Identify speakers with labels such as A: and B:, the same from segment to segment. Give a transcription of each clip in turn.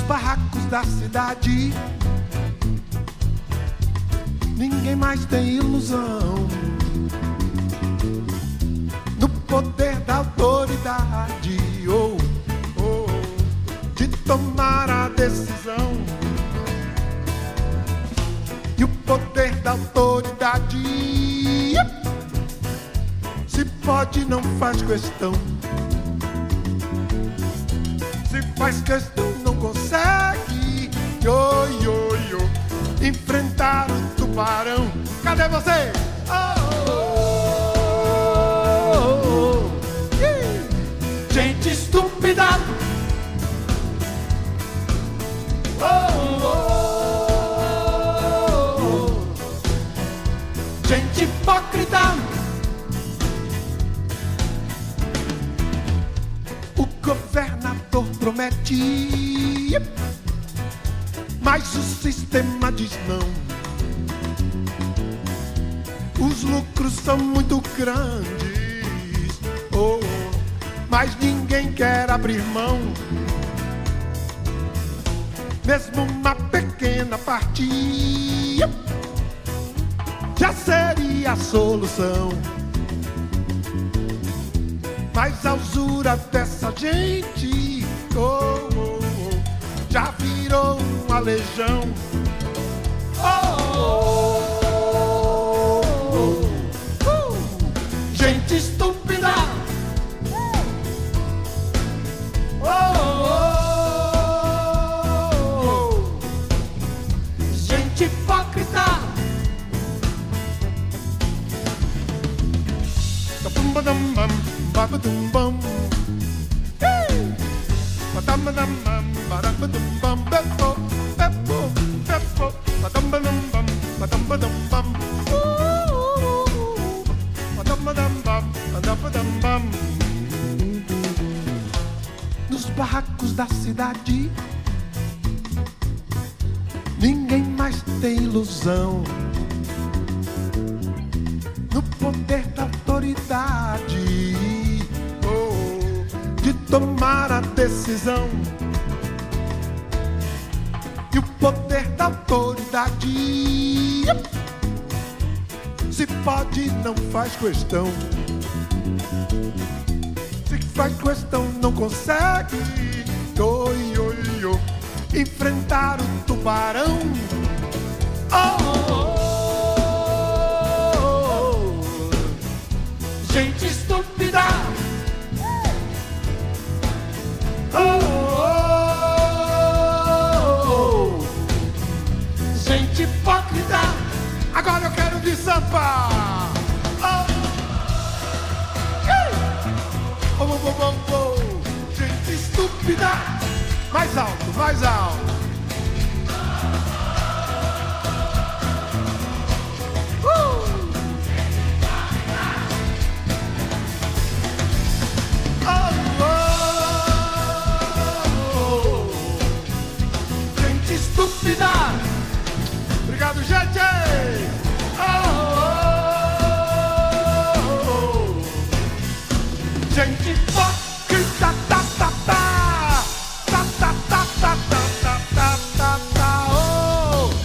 A: barracos da cidade, ninguém mais tem ilusão. No poder da autoridade, de tomar a decisão. E o poder da autoridade, se pode não faz questão. Se faz questão não consegue enfrentar o tubarão. Cadê você? Gente estúpida. Gente hipócrita. O governador promete, mas o sistema diz não. Os lucros são muito grandes, mas ninguém quer abrir mão. Mesmo uma pequena parte já seria a solução. Mas a usura dessa gente já virou uma legião. Gente estúpida. Gente hipócrita. Nos barracos da cidade, ninguém mais tem ilusão. No poder da autoridade, de tomar a decisão. E o poder da autoridade, se pode não faz questão. Se faz questão não consegue enfrentar o tubarão. Gente estúpida. Gente hipócrita. Agora eu quero de samba. Gente estúpida. Mais alto, mais alto. Gente estúpida. Obrigado, gente. Gente hipócrita.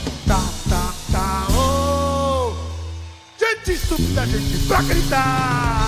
A: Gente estúpida, gente pra gritar.